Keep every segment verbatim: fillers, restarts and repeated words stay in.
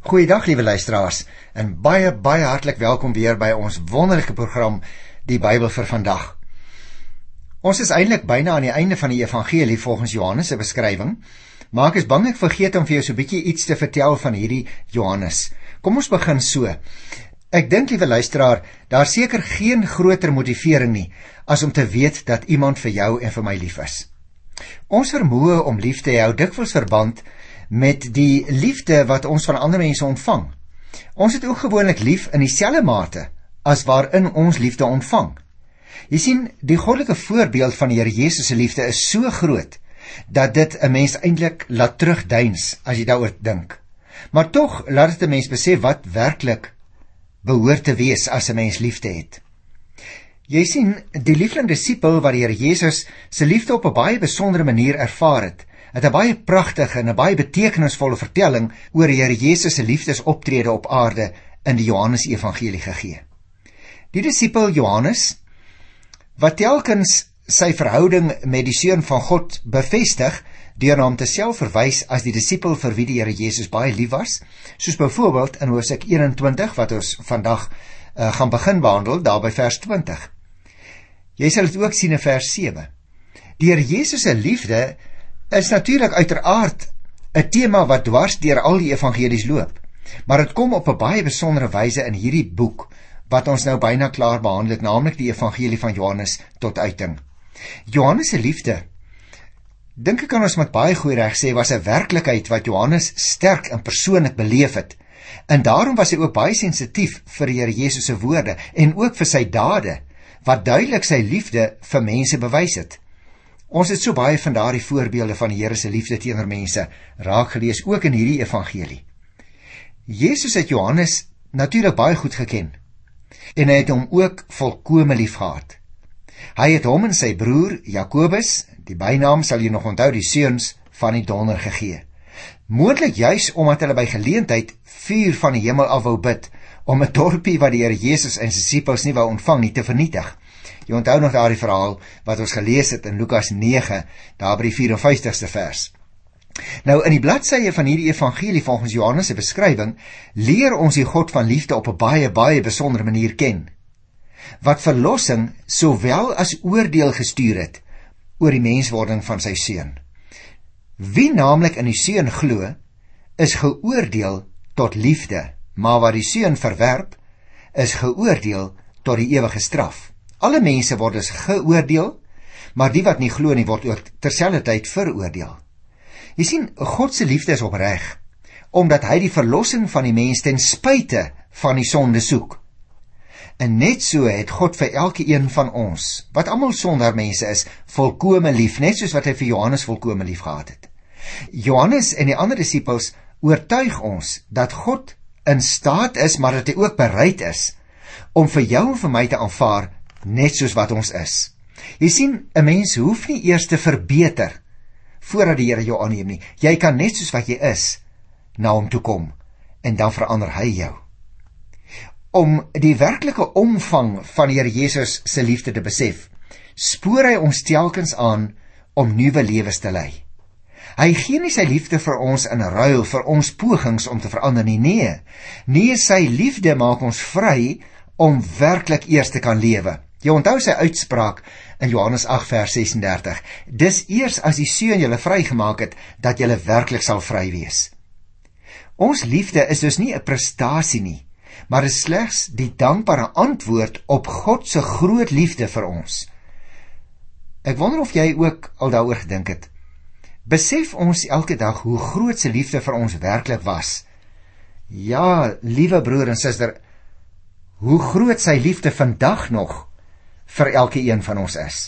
Goeiedag liewe luisteraars, en baie, baie hartlik welkom weer by ons wonderlike program, die Bybel vir vandag. Ons is eintlik byna aan die einde van die evangelie volgens Johannes se beskrywing, maar ek is bang ek vergeet om vir jou so 'n bietjie iets te vertel van hierdie Johannes. Kom ons begin so. Ek dink, liewe luisteraar, daar seker geen groter motivering nie, as om te weet dat iemand vir jou en vir my lief is. Ons vermoë om lief te hê hou dikwels verband met die liefde wat ons van ander mense ontvang. Ons het ook gewoonlik lief in dieselfde mate as waarin ons liefde ontvang. Jy sien, die goddelike voorbeeld van die Here Jesus se liefde is so groot, dat dit 'n mens eintlik laat terugdeins as jy daaroor dink. Maar tog laat dit 'n mens besef wat werklik behoort te wees as 'n mens liefde het. Jy sien, die lieflike disipel wat die Here Jesus se liefde op 'n baie besondere manier ervaar het, het 'n baie pragtige en 'n baie betekenisvolle vertelling oor die Here Jesus se liefdesoptrede op aarde in die Johannes Evangelie gegee. Die disipel Johannes, wat telkens sy verhouding met die Seun van God bevestig, deur na hom te self verwys as die disipel vir wie die Here Jesus baie lief was, soos byvoorbeeld in Hoofstuk eenentwintig, wat ons vandag uh, gaan begin behandel, daar by vers twintig. Jy sal dit ook sien in vers sewe. Die Here Jesus se liefde is natuurlik uiteraard 'n tema wat dwars deur al die evangelies loop, maar dit kom op 'n baie besondere wyse in hierdie boek, wat ons nou byna klaar behandel het, naamlik die evangelie van Johannes tot uiting. Johannes se liefde, dink ek kan ons met baie goeie reg sê, was 'n werklikheid wat Johannes sterk en persoonlik beleef het, en daarom was hy ook baie sensitief vir die Here Jesus se woorde, en ook vir sy dade, wat duidelik sy liefde vir mense bewys het. Ons het so baie van daardie voorbeelde van die Here se liefde teenoor mense raak gelees, ook in hierdie evangelie. Jesus het Johannes natuurlik baie goed geken, en hy het hom ook volkome lief gehad. Hy het hom en sy broer Jakobus, die bynaam sal jy nog onthou, die seuns van die donder gegee. Moontlik juis omdat hulle by geleentheid vuur van die hemel af wou bid, om 'n dorpie wat die Here Jesus en sy disippels nie wou ontvang nie, te vernietig. Jy onthou nog daardie verhaal wat ons gelees het in Lukas nege, daar by die vyf en vyftigste vers. Nou, in die bladsye van hierdie evangelie volgens Johannes se beskrywing, leer ons die God van liefde op 'n baie, baie besondere manier ken, wat verlossing sowel as oordeel gestuur het oor die menswording van sy seun. Wie naamlik in die seun glo, is geoordeel tot liefde, maar wat die seun verwerp, is geoordeel tot die ewige straf. Alle mense word dus geoordeel, maar die wat nie glo nie, word ook terselfdertyd veroordeel. Jy sien, God se liefde is opreg, omdat hy die verlossing van die mens ten spyte van die sonde soek. En net so het God vir elke een van ons, wat almal sondaar mense is, volkome lief, net soos wat hy vir Johannes volkome lief gehad het. Johannes en die ander disippels oortuig ons dat God in staat is, maar dat hy ook bereid is om vir jou en vir my te aanvaar, net soos wat ons is. Jy sien, 'n mens hoef nie eers te verbeter voordat die Here jou aanneem nie. Jy kan net soos wat jy is na hom toe kom, en dan verander hy jou. Om die werklike omvang van die Here Jesus se liefde te besef, spoor hy ons telkens aan om nuwe lewens te lei. Hy gee nie sy liefde vir ons in ruil vir ons pogings om te verander nie, nee. Nee, sy liefde maak ons vry om werklik eers te kan lewe. Jy onthou sy uitspraak in Johannes agt vers ses en dertig. Dis eers as die seun julle vrygemaak het, dat julle werklik sal vry wees. Ons liefde is dus nie 'n prestasie nie, maar is slegs die dankbare antwoord op God se groot liefde vir ons. Ek wonder of jy ook al daaroor gedink het. Besef ons elke dag hoe groot sy liefde vir ons werklik was? Ja, liewe broer en suster, hoe groot sy liefde vandag nog vir elke een van ons is.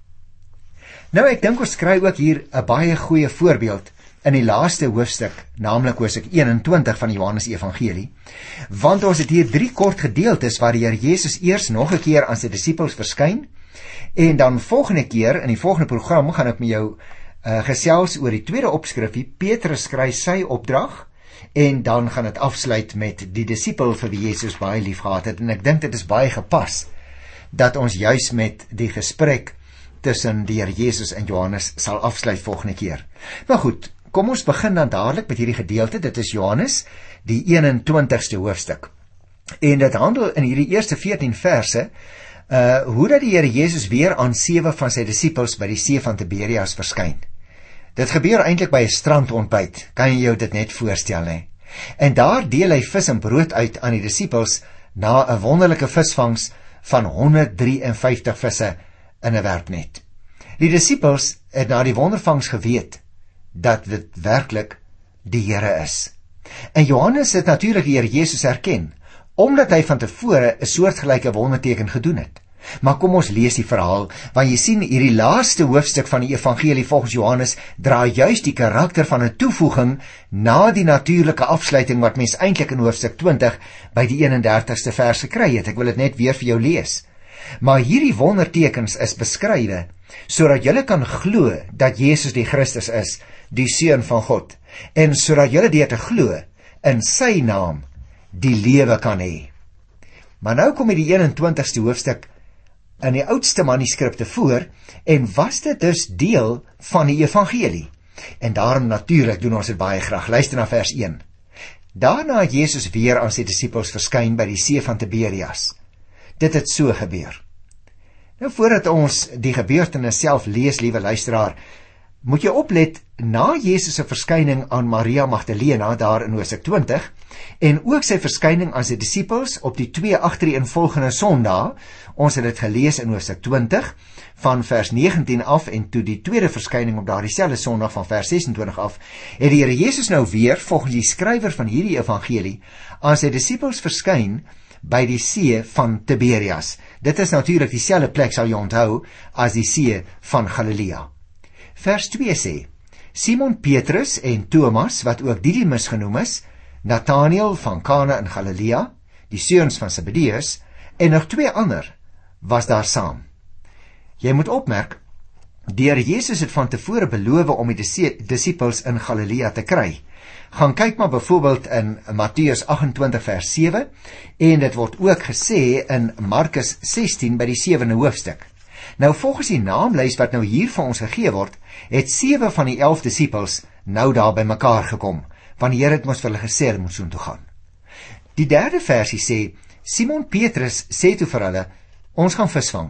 Nou, ek dink ons kry ook hier 'n baie goeie voorbeeld in die laaste hoofstuk, naamlik Hoofstuk eenentwintig van die Johannes Evangelie, want ons het hier drie kort gedeeltes waar die Here Jesus eers nog 'n keer aan sy disippels verskyn, en dan volgende keer, in die volgende program, gaan ek met jou uh, gesels oor die tweede opskrifie, Petrus skryf sy opdrag, en dan gaan dit afsluit met die disipel vir wie Jesus baie lief gehad het, en ek dink dit is baie gepas, dat ons juis met die gesprek tussen die Here Jesus en Johannes sal afsluit volgende keer. Maar goed, kom ons begin dan dadelik met hierdie gedeelte. Dit is Johannes, die eenentwintigste hoofstuk. En dit handel in hierdie eerste veertien verse, uh, hoe dat die Here Jesus weer aan sewe van sy disippels by die see van Tiberias verskyn. Dit gebeur eintlik by 'n strandontbyt, kan jy jou dit net voorstel, hè? En daar deel hy vis en brood uit aan die disippels na 'n wonderlike visvangs van honderddrieënvyftig visse in 'n werpnet. Die disippels het na die wondervangs geweet dat dit werklik die Here is. En Johannes het natuurlik die Here Jesus herken, omdat hy van tevore 'n soortgelyke wonderteken gedoen het. Maar kom ons lees die verhaal, want jy sien hierdie laaste hoofstuk van die evangelie volgens Johannes dra juist die karakter van 'n toevoeging na die natuurlike afsluiting wat mens eintlik in hoofstuk twintig by die eenendertigste vers gekry het. Ek wil dit net weer vir jou lees. Maar hierdie wondertekens is beskrywe sodat julle kan glo dat Jesus die Christus is, die Seun van God, en sodat julle deur te glo in sy naam die lewe kan hê. Maar nou kom die eenentwintigste hoofstuk in die oudste manuskripte voor, en was dit dus deel van die evangelie. En daarom natuurlik doen ons dit baie graag. Luister na vers een. Daarna het Jesus weer aan sy disippels verskyn by die see van Tiberias. Dit het so gebeur. Nou voordat ons die gebeurtenis self lees, liewe luisteraar, moet jy oplet, na Jesus se verskyning aan Maria Magdalena daar in hoofstuk twintig, en ook sy verskyning aan sy disippels op die twee agtereenvolgende Sondae, ons het dit gelees in hoofstuk twintig, van vers negentien af, en toe die tweede verskyning op daardie selfde Sondag van vers sesentwintig af, het die Here Jesus nou weer, volgens die skrywer van hierdie evangelie, aan sy disippels verskyn by die see van Tiberias. Dit is natuurlik dieselfde plek, sal jy onthou, as die see van Galilea. Vers twee sê, Simon Petrus en Thomas, wat ook Didymus genoem is, Nathanael van Kana in Galilea, die seuns van Zebedeus, en nog twee ander was daar saam. Jy moet opmerk, die Here Jesus het van tevore beloof om die disippels in Galilea te kry. Gaan kyk maar byvoorbeeld in Matteus agentwintig vers sewe, en dit word ook gesê in Markus sestien by die sewende hoofstuk. Nou volgens die naamlys wat nou hier vir ons gegee word, het sewe van die elf disippels nou daar by mekaar gekom, want die Here het mos vir hulle gesê hulle moet soontoe gaan. Die derde versie sê, Simon Petrus sê toe vir hulle, ons gaan visvang.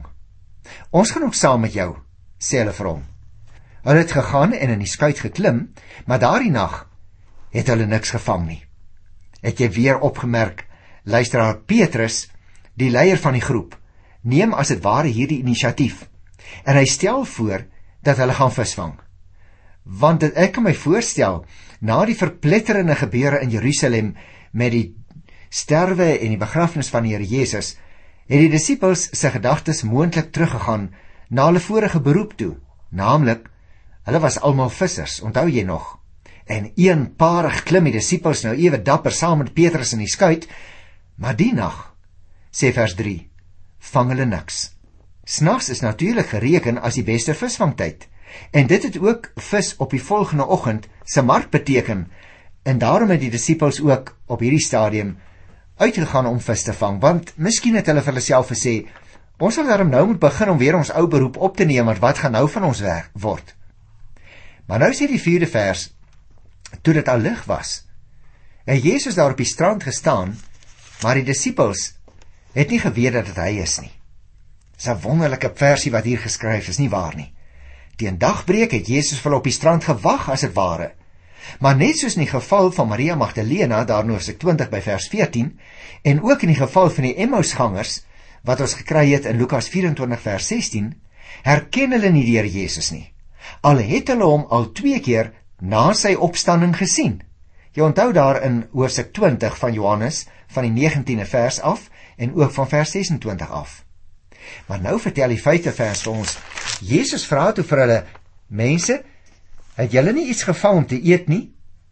Ons gaan ook saam met jou, sê hulle vir hom. Hulle het gegaan en in die skuit geklim, maar daardie nag het hulle niks gevang nie. Het jy weer opgemerk, luisteraar, Petrus, die leier van die groep, neem as het ware hierdie inisiatief, en hy stel voor dat hulle gaan visvang. Want dit, ek kan my voorstel, na die verpletterende gebeure in Jerusalem met die sterwe en die begrafnis van die Here Jesus, het die disippels sy gedagtes moontlik teruggegaan na hulle vorige beroep toe, naamlik, hulle was almal vissers, onthou jy nog? En eenparig klim die disippels nou ewe dapper saam met Petrus in die skuit, maar die nag, sê vers drie, vang hulle niks. Snags is natuurlik gereken as die beste visvangtyd, en dit het ook vis op die volgende oggend se mark beteken, en daarom het die disippels ook op hierdie stadium uitgegaan om vis te vang, want miskien het hulle vir hulle self gesê, ons sal daarom nou moet begin om weer ons ou beroep op te neem, want wat gaan nou van ons werk word? Maar nou sê die vierde vers, toe dit al lig was, het Jesus daar op die strand gestaan, maar die disippels het nie geweet dat het hy is nie. Dis 'n wonderlike versie wat hier geskryf is, nie waar nie? Teen dagbreek het Jesus vir hulle op die strand gewag as het ware. Maar net soos in die geval van Maria Magdalena, daar in hoofstuk twintig by vers veertien, en ook in die geval van die Emmausgangers, wat ons gekry het in Lukas vyf-en-twintig vers sestien, herken hulle nie die Here Jesus nie. Al het hulle hom al twee keer na sy opstanding gesien. Jy onthou daar in hoofstuk twintig van Johannes, van die negentiende vers af, en ook van vers sesentwintig af. Maar nou vertel die vyfde vers vir ons, Jesus vra toe vir hulle, mense, het julle nie iets gevang om te eet nie?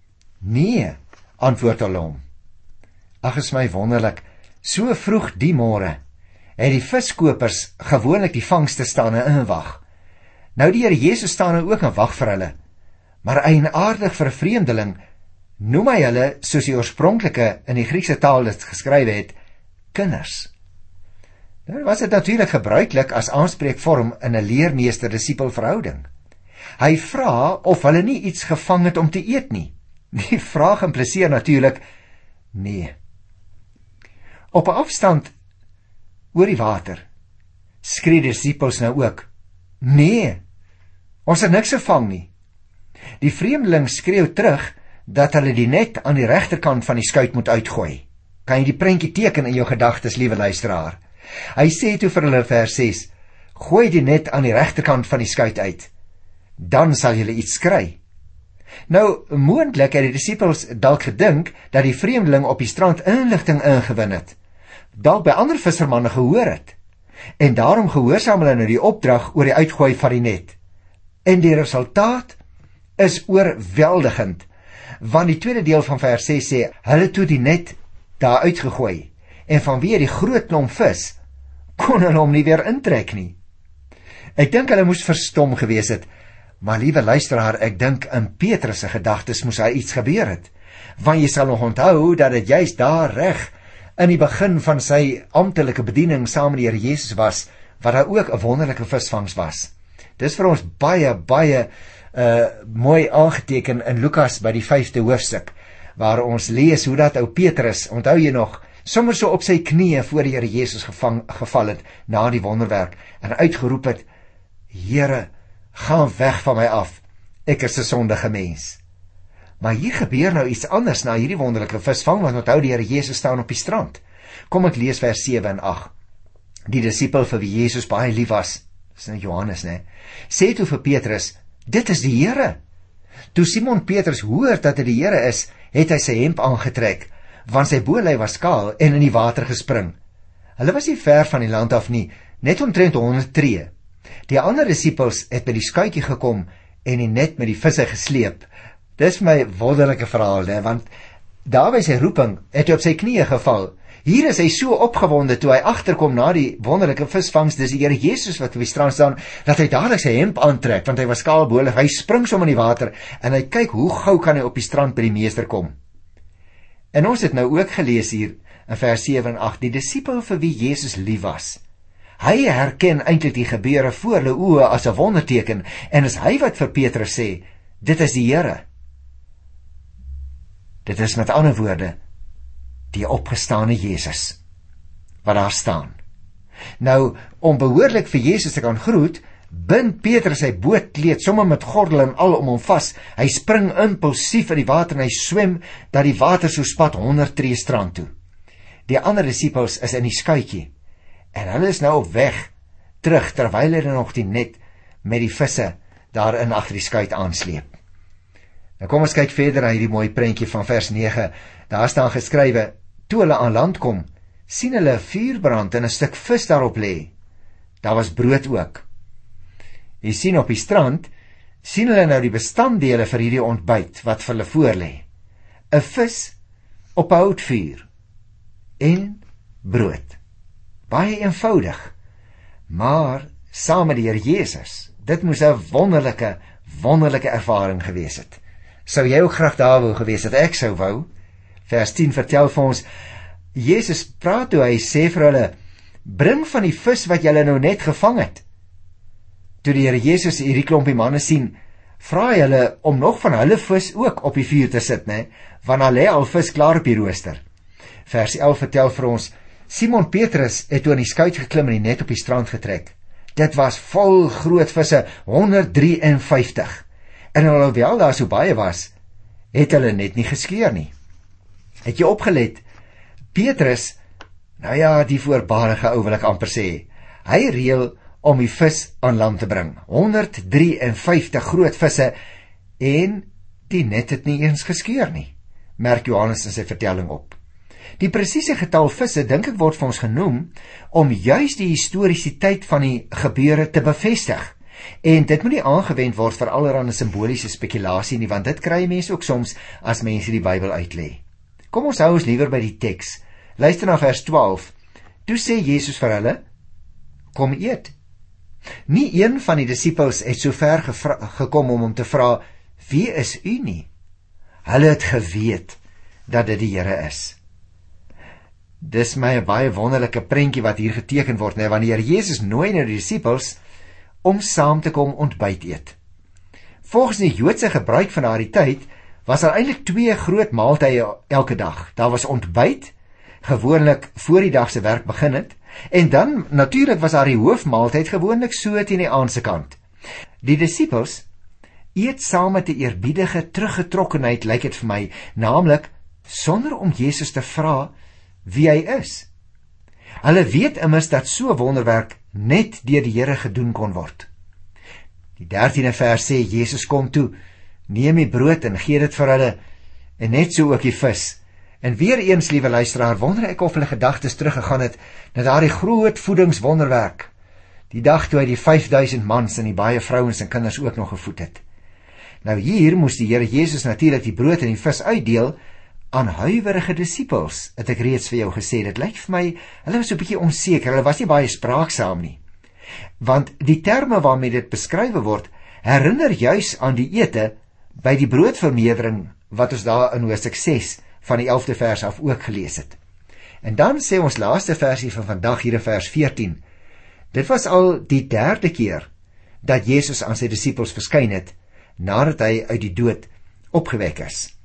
Nee, antwoord hulle hom. Ag, is my wonderlik, so vroeg die môre, het die viskopers gewoonlik die vangste staan en inwag. Nou die Here Jesus staan nou ook in wag vir hulle, maar eienaardig vir 'n vreemdeling, noem hy hulle, soos die oorspronklike in die Griekse taal dit geskrywe het, kinders. Nou was dit natuurlik gebruiklik as aanspreekvorm in 'n leermeester-disipel verhouding. Hy vra of hulle nie iets gevang het om te eet nie. Die vraag impliseer natuurlik, nee. Op 'n afstand oor die water, skree die disippels nou ook, nee, ons het niks gevang nie. Die vreemdeling skreeu terug, dat hulle die net aan die regterkant van die skuit moet uitgooi. Kan jy die prentjie teken in jou gedagtes, liewe luisteraar? Hy sê toe vir hulle vers ses, gooi die net aan die regterkant van die skuit uit, dan sal julle iets kry. Nou, moontlik het die disippels dalk gedink, dat die vreemdeling op die strand inligting ingewin het, dalk by ander vissermanne gehoor het, en daarom gehoorsaam hulle nou die opdrag oor die uitgooi van die net. En die resultaat is oorweldigend, want die tweede deel van vers ses sê, hulle toe die net daar uitgegooi, en vanweer die groot klomp vis, kon hulle hom nie weer intrek nie. Ek dink hulle moes verstom gewees het, maar liewe luisteraar, ek dink in Petrus se gedagtes moes hy iets gebeur het, want jy sal nog onthou, dat het juist daar reg, in die begin van sy amptelike bediening saam met die Here Jesus was, wat daar ook 'n wonderlike visvangs was. Dis vir ons baie, baie uh, mooi aangeteken in Lukas by die vyfde hoofstuk, waar ons lees hoe dat ou Petrus, onthou jy nog, sommer so op sy knieë voor die Here Jesus gevang, geval het, na die wonderwerk, en uitgeroep het, Here, gaan weg van my af, ek is 'n sondige mens. Maar hier gebeur nou iets anders na hierdie wonderlike visvang, want onthou die Here Jesus staan op die strand. Kom ek lees vers sewe en agt. Die disipel vir wie Jesus baie lief was, dis nou Johannes, né, sê toe vir Petrus, dit is die Here. Toe Simon Petrus hoor dat dit die Here is, het hy sy hemp aangetrek, want sy boelei was kaal en in die water gespring. Hulle was nie ver van die land af nie, net omtrent honderd tree. Die ander disipels het by die skuitjie gekom en die net met die visse gesleep. Dis my wonderlike verhaal, ne? Want daar by sy roeping het hy op sy knieë geval. Hier is hy so opgewonde toe hy agterkom na die wonderlike visvangs, dis die Here Jesus wat op die strand staan, dat hy dadelik sy hemp aantrek, want hy was kaalbolig. Hy spring som in die water en hy kyk hoe gou kan hy op die strand by die meester kom. En ons het nou ook gelees hier in vers sewe en agt, die disipel vir wie Jesus lief was. Hy herken eintlik die gebeure voor hulle oë as 'n wonderteken, en is hy wat vir Petrus sê, dit is die Here. Dit is met ander woorde die opgestane Jesus wat daar staan. Nou, om behoorlik vir Jesus te kan groet, bind Petrus sy bootkleed sommer met gordel en al om hom vas. Hy spring impulsief in die water en hy swem dat die water so spat honderd tree strand toe. Die ander disipels is in die skuitjie en hulle is nou op weg terug terwyl hulle nog die net met die visse daarin agter die skuit aansleep. Nou kom ons kyk verder na hierdie mooi prentjie van vers nege. Daar staan geskrywe, toe hulle aan land kom, sien hulle 'n vuurbrand en 'n stuk vis daarop lê. Daar was brood ook. Jy sien op die strand, sien hulle nou die bestanddele vir hierdie ontbyt wat vir hulle voorlê. 'n Vis op 'n houtvuur en brood. Baie eenvoudig, maar saam met die Here Jesus, dit moes 'n wonderlike, wonderlike ervaring gewees het. Sou jy ook graag daar wou gewees het? Ek sou wou. Vers tien vertel vir ons, Jesus praat toe, hy sê vir hulle, bring van die vis wat julle nou net gevang het. Toe die Here Jesus hierdie klompie manne sien, vra hy hulle om nog van hulle vis ook op die vuur te sit, né? Want hulle lê al vis klaar op die rooster. Vers elf vertel vir ons, Simon Petrus het toe in die skuit geklim en die net op die strand getrek. Dit was vol groot visse, honderd drie en vyftig. En alhoewel daar so baie was, het hulle net nie geskeur nie. Het jy opgelet? Petrus, nou ja, die voorbarige ou wil ek amper sê, hy reël om die vis aan land te bring. honderd drie en vyftig groot visse en die net het nie eens geskeur nie, merk Johannes in sy vertelling op. Die presiese getal visse, dink ek, word vir ons genoem om juis die historiesiteit van die gebeure te bevestig. En dit moet nie aangewend word vir allerhande simboliese spekulasie nie, want dit kry mense ook soms as mense die Bybel uitlê. Kom ons hou ons liewer by die teks. Luister na vers twaalf. Toe sê Jesus vir hulle, kom eet. Nie een van die disipels het so ver gekom om hom te vra, wie is u nie? Hulle het geweet dat dit die Here is. Dis my 'n baie wonderlike prentjie wat hier geteken word, nee, want die Here Jesus nooi nou die disipels om saam te kom ontbyt eet. Volgens die Joodse gebruik van daardie tyd was daar eintlik twee groot maaltye elke dag. Daar was ontbyt, gewoonlik voor die dag se werk begin het, en dan natuurlik was daar die hoofmaaltyd gewoonlik so teen die aandse kant. Die disippels eet saam met 'n eerbiedige teruggetrokkenheid, lyk dit vir my, naamlik sonder om Jesus te vra wie hy is. Hulle weet immers dat so 'n wonderwerk net deur die Here gedoen kon word. Die dertiende vers sê, Jesus kom toe, neem die brood en gee dit vir hulle, en net so ook die vis. En weer eens, liewe luisteraar, wonder ek of hulle gedagtes teruggegaan het na daardie groot voedingswonderwerk, die dag toe hy die vyfduisend mans en die baie vrouens en kinders ook nog gevoed het. Nou hier moes die Here Jesus natuurlik die brood en die vis uitdeel aan huiwerige disippels, het ek reeds vir jou gesê. Dit lyk vir my, hulle was so 'n bietjie onseker, hulle was nie baie spraaksaam nie. Want die terme waarmee dit beskryf word, herinner juis aan die ete by die broodvermeerdering wat ons daar in Hoofstuk ses van die elfde vers af ook gelees het. En dan sê ons laaste versie van vandag hier in vers veertien, dit was al die derde keer dat Jesus aan sy disippels verskyn het, nadat hy uit die dood opgewek is.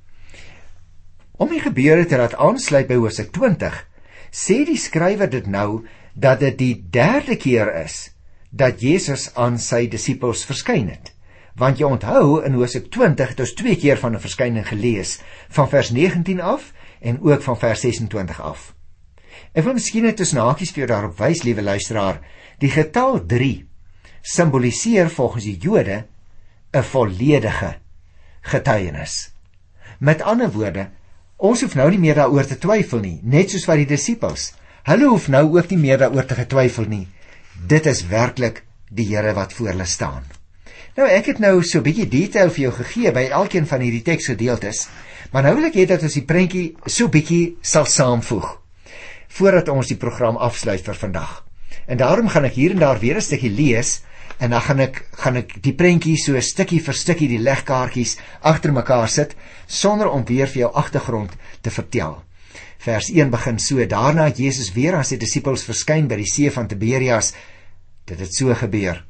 Om die gebeure te laat aansluit by Hoofstuk twintig, sê die skrywer dit nou, dat dit die derde keer is, dat Jesus aan sy disippels verskyn het. Want jy onthou, in Hoofstuk twintig het ons twee keer van 'n verskyning gelees, van vers negentien af, en ook van vers sesentwintig af. Ek wil miskien net tussen hakies vir jou daarop wys, liewe luisteraar, die getal drie simboliseer volgens die Jode 'n volledige getuienis. Met ander woorde, ons hoef nou nie meer daaroor te twyfel nie, net soos wat die disippels. Hulle hoef nou ook nie meer daaroor te getwyfel nie. Dit is werklik die Here wat voor hulle staan. Nou, ek het nou so 'n bietjie detail vir jou gegee by elkeen van hierdie teksgedeeltes, maar nou wil ek hê dat ons die prentjie so bietjie sal saamvoeg, voordat ons die program afsluit vir vandag. En daarom gaan ek hier en daar weer 'n stukkie lees, en dan gaan ek, gaan ek die prentjie so stukkie vir stukkie, die legkaartjies agter mekaar sit, sonder om weer vir jou agtergrond te vertel. Vers een begin so, daarna het Jesus weer aan sy disippels verskyn by die see van Tiberias. Dit het so gebeur.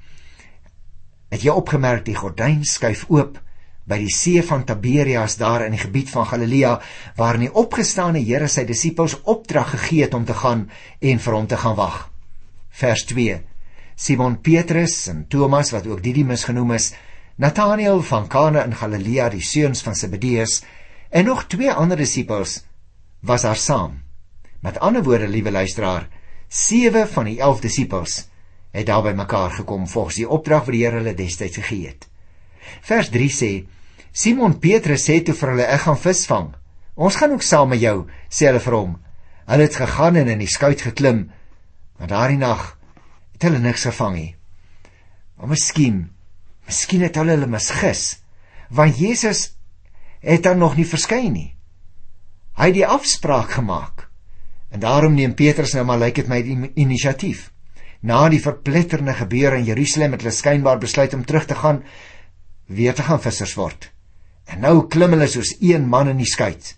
Het jy opgemerk, die gordyn skuif oop by die see van Tiberias, daar in die gebied van Galilea, waarin die opgestane Here sy disippels opdrag gegee het om te gaan en vir hom te gaan wag. Vers twee. Simon Petrus en Thomas, wat ook Didimus genoem is, Nathanael van Kana in Galilea, die seuns van Zebedeus, en nog twee ander disippels was daar saam. Met ander woorde, liewe luisteraar, sewe van die elf disippels het daar by mekaar gekom, volgens die opdrag wat die Here hulle destyds gegee het. Vers drie sê, Simon Petrus sê toe vir hulle, ek gaan vis vang. Ons gaan ook saam met jou, sê hulle vir hom. Hulle het gegaan en in die skuit geklim, maar daardie nag het hulle niks gevang nie. Maar miskien, miskien het hulle hulle misgis, want Jesus het dan nog nie verskyn nie. Hy het die afspraak gemaak, en daarom neem Petrus nou maar, lyk het my, die initiatief. Na die verpletterende gebeure in Jerusalem het hulle skynbaar besluit om terug te gaan, weer te gaan vissers word. En nou klim hulle soos een man in die skuit.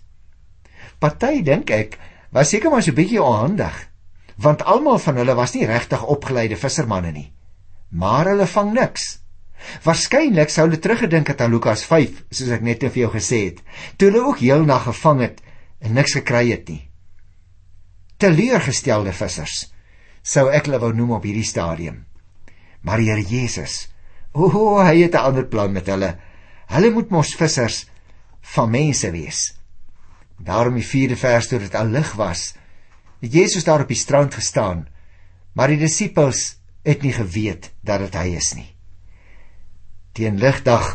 Party, dink ek, was seker maar so 'n bietjie onhandig, want almal van hulle was nie regtig opgeleide vissermanne nie. Maar hulle vang niks. Waarskynlik sou hulle teruggedink het aan Lukas vyf, soos ek net vir jou gesê het, toe hulle ook heel nag gevang het en niks gekry het nie. Teleurgestelde vissers, sou ek hulle wou noem op hierdie stadium. Maar die Here Jesus, o, oh, hy het 'n ander plan met hulle. Hulle moet mos vissers van mense wees. Daarom die vierde vers, toe dit al lig was, het Jesus daar op die strand gestaan, maar die disippels het nie geweet dat dit hy is nie. Teen ligdag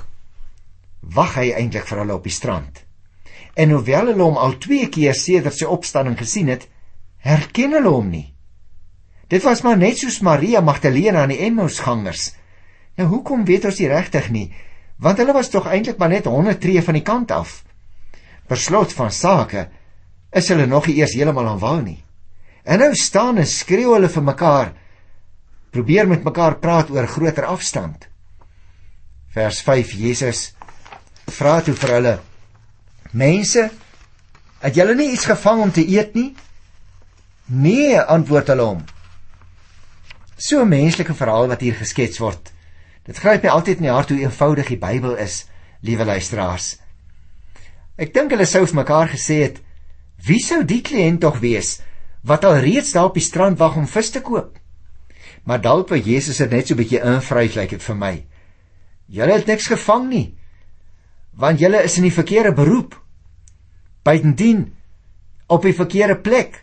wag hy eintlik vir hulle op die strand. En hoewel hulle hom al twee keer sedert sy opstanding gesien het, herken hulle hom nie. Dit was maar net soos Maria Magdalena en die Emmausgangers. Nou hoekom weet ons nie regtig nie, want hulle was tog eintlik maar net honderd tree van die kant af. Per slot van sake is hulle nog nie eers heeltemal aan wal nie. En nou staan en skreeu hulle vir mekaar, probeer met mekaar praat oor groter afstand. Vers vyf, Jesus vra toe vir hulle, mense, het julle nie iets gevang om te eet nie? Nee, antwoord hulle hom. So 'n menslike verhaal wat hier geskets word. Dit gryp my altyd in die hart hoe eenvoudig die Bybel is, liewe luisteraars. Ek dink hulle sou vir mekaar gesê het, wie sou die kliënt tog wees, wat al reeds daar op die strand wag om vis te koop? Maar dalk wou Jesus het net so 'n bietjie invryf, lyk dit vir my. Julle het niks gevang nie, want julle is in die verkeerde beroep, buitendien op die verkeerde plek.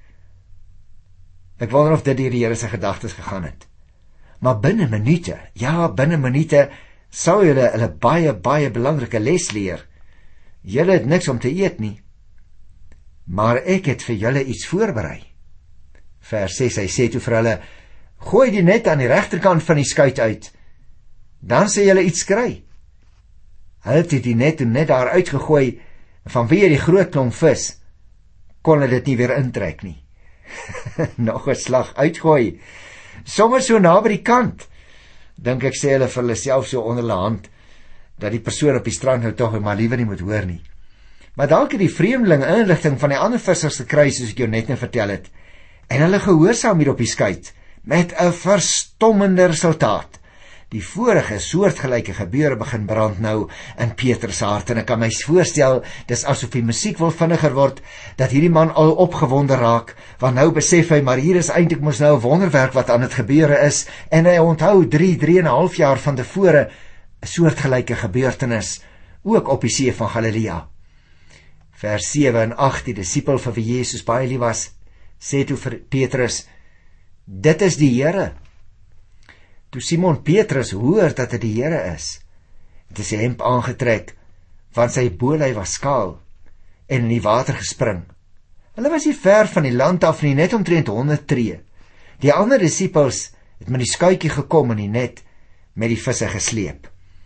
Ek wonder of dit deur die Here se gedagtes gegaan het. Maar binne minute, ja, binne minute, sou julle hulle baie, baie belangrike les leer. Julle het niks om te eet nie, maar ek het vir julle iets voorberei. Vers ses, hy sê toe vir hulle, gooi die net aan die regterkant van die skuit uit, dan sal julle iets kry. Hulle het die net toe net daar uitgegooi, vanweë die groot klomp vis, kon hulle dit nie weer intrek nie. Nog 'n slag uitgooi, sommer so na by die kant. Dink ek sê hulle vir hulle self so onder hulle hand, dat die persoon op die strand nou tog maar liewer nie moet hoor nie. Maar dalk het die vreemdeling inligting van die ander vissers gekry, soos ek jou net nou vertel het, en hulle gehoorsaam hier op die skuit, met 'n verstommende resultaat. Die vorige soortgelyke gebeure begin brand nou in Petrus se hart, en ek kan my voorstel, dis asof die musiek wil vinniger word, dat hierdie man al opgewonde raak, want nou besef hy, maar hier is eintlik mos nou 'n wonderwerk wat aan het gebeure is, en hy onthou drie, drie en 'n half jaar van tevore 'n soortgelyke gebeurtenis, ook op die see van Galilea. Vers sewe en agt, die disipel vir wie Jesus baie lief was, sê toe vir Petrus, dit is die Here. Toe Simon Petrus hoor dat dit die Here is, het hy sy hemp aangetrek, want sy boelhy was skaal, en in die water gespring. Hulle was nie ver van die land af nie, net omtrent honderd tree. Die ander disipels het met die skuitjie gekom en die net met die visse gesleep.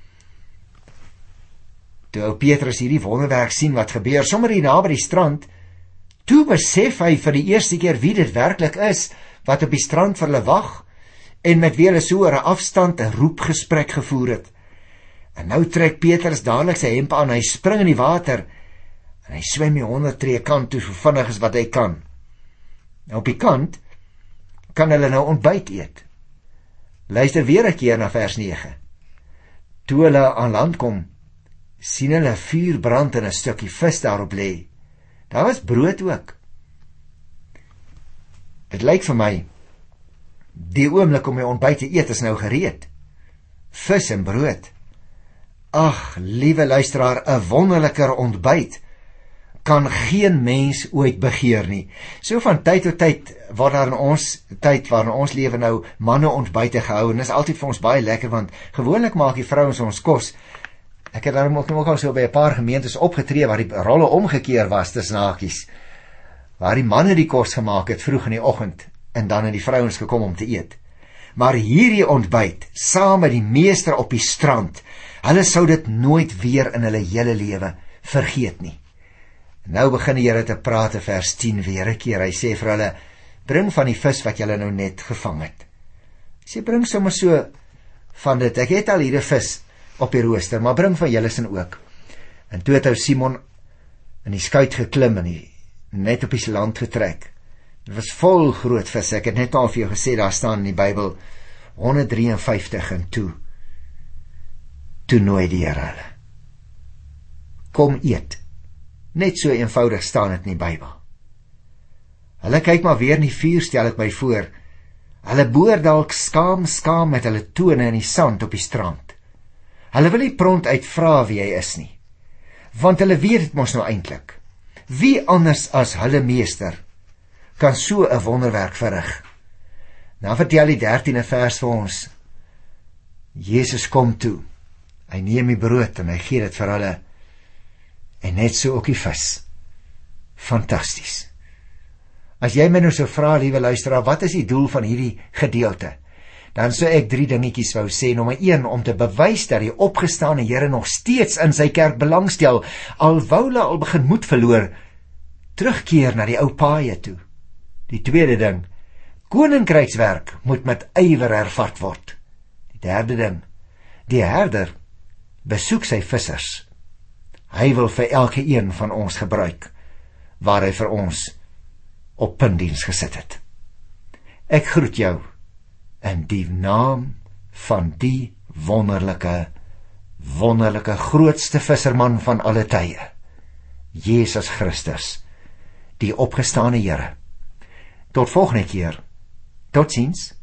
Toe ou Petrus hierdie wonderwerk sien wat gebeur, sommer hier naby die strand, toe besef hy vir die eerste keer wie dit werklik is, wat op die strand vir hulle wag, en met wie hulle so oor 'n afstand 'n roepgesprek gevoer het. En nou trek Petrus dadelik sy hemp aan, hy spring in die water, en hy swem die honderd tree kant toe, so vinnig as wat hy kan. Nou op die kant, kan hulle nou ontbyt eet. Luister weer 'n keer na vers nege. Toe hulle aan land kom, sien hulle vuur brand en 'n stukkie vis daarop lê. Daar was brood ook. Dit lyk vir my, die oomblik om my ontbyt te eet is nou gereed. Vis en brood. Ag, liewe luisteraar, 'n wonderliker ontbyt kan geen mens ooit begeer nie. So van tyd tot tyd word daar in ons tyd waarin ons lewe nou manne ontbyte gehou, en dis altyd vir ons baie lekker, want gewoonlik maak die vrouens ons kos. Ek het daarom ook nog al so by 'n paar gemeentes opgetree waar die rolle omgekeer was tussen hakies, waar die manne die kos gemaak het vroeg in die oggend en dan het die vrouens gekom om te eet. Maar hierdie ontbyt, saam met die meester op die strand, hulle sou dit nooit weer in hulle hele lewe vergeet nie. Nou begin die Here te praat in vers tien weer 'n keer. Hy sê vir hulle, bring van die vis wat julle nou net gevang het. Hy sê, bring sommer so van dit. Ek het al hier 'n vis op die rooster, maar bring van julle sin ook. En toe het ou Simon in die skuit geklim en die net op die land getrek. Dit was vol groot vis. Ek het net al vir jou gesê, daar staan in die Bybel honderd drie en vyftig, en toe toe nooi die Here hulle. Kom eet. Net so eenvoudig staan dit in die Bybel. Hulle kyk maar weer in die vuur, stel ek my voor. Hulle boor dalk skaam, skaam met hulle tone in die sand op die strand. Hulle wil nie prompt uitvra wie hy is nie, want hulle weet dit mos nou eintlik. Wie anders as hulle meester kan so 'n wonderwerk verrig? Nou vertel die dertiende vers vir ons. Jesus kom toe. Hy neem die brood en hy gee dit vir hulle. En net so ook die vis. Fantasties. As jy my nou so vra, liewe luisteraar, wat is die doel van hierdie gedeelte? Dan sou ek drie dingetjies wou sê. Nommer een, om te bewys dat die opgestane Here nog steeds in sy kerk belangstel, al wou hulle al begin moed verloor, terugkeer na die ou paaie toe. Die tweede ding, koninkrykswerk moet met ywer hervat word. Die derde ding, die herder besoek sy vissers. Hy wil vir elke een van ons gebruik, waar hy vir ons op puntdiens gesit het. Ek groet jou in die naam van die wonderlike, wonderlike grootste visserman van alle tye, Jesus Christus, die opgestane Here. Tot volgende keer. Totsiens.